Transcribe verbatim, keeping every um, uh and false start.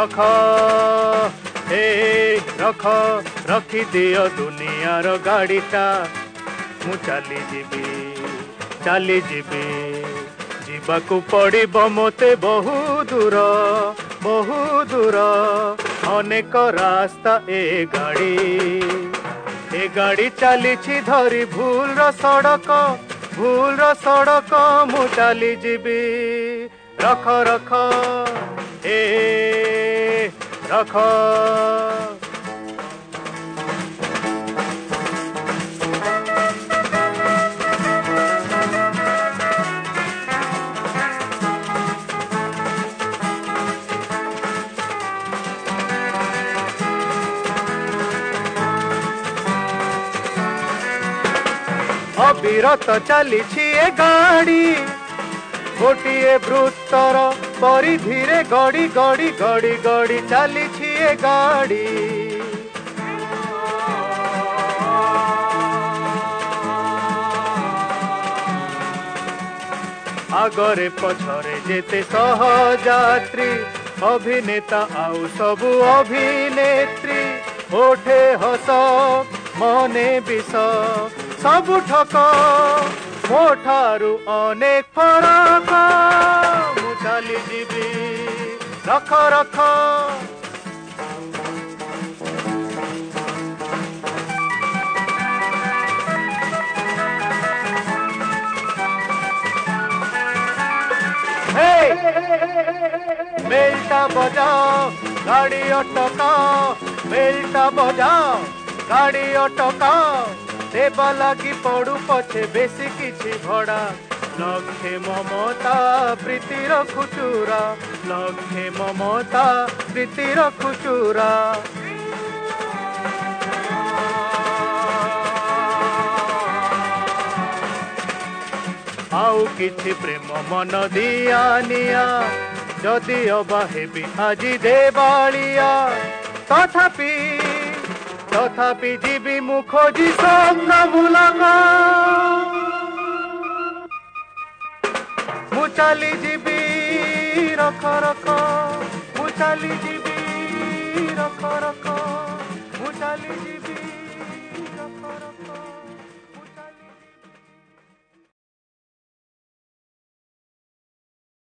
रख ए रख रखी दियो दुनियार गाड़ीटा मु चली जीवी चली जीवी जीवाकू पड़िबो मोते बहु दूर बहु दूर अनेक रास्ता ए गाड़ी ए गाड़ी चली धरी भूल रो सड़क भूल रो सड़क मु चली जीवी रख रख ए रख अविरत चली ए गाड़ी गोटे वृत्तर परिधि गड़ी गड़ी गड़ी गड़ी चली ए गाड़ी आगरे पछरे जेते सहयात्री अभिनेता आउ सबु अभिनेत्री ओठे हस मने विष सबु ठक मो ठारू अनेक फरक मु चली जीवी रख रख बेलटा बजाओ गाड़ी अटकाओ बेलटा बजाओ गाड़ी अटकाओ देवा लगी पड़ू पछे बेसी किछि भड़ा लक्षे ममता प्रीतिर खुचुरा लक्षे ममता प्रीतिर खुचुरा आउ किछि प्रेम मन दिया निया जदि अबा हेबी आजी देवालिया तथापि तथापि जीवी मु खोजी स्वप्न मुलक मु चली जीवी रख रख मु चली जीवी रख रख मु चली जीवी।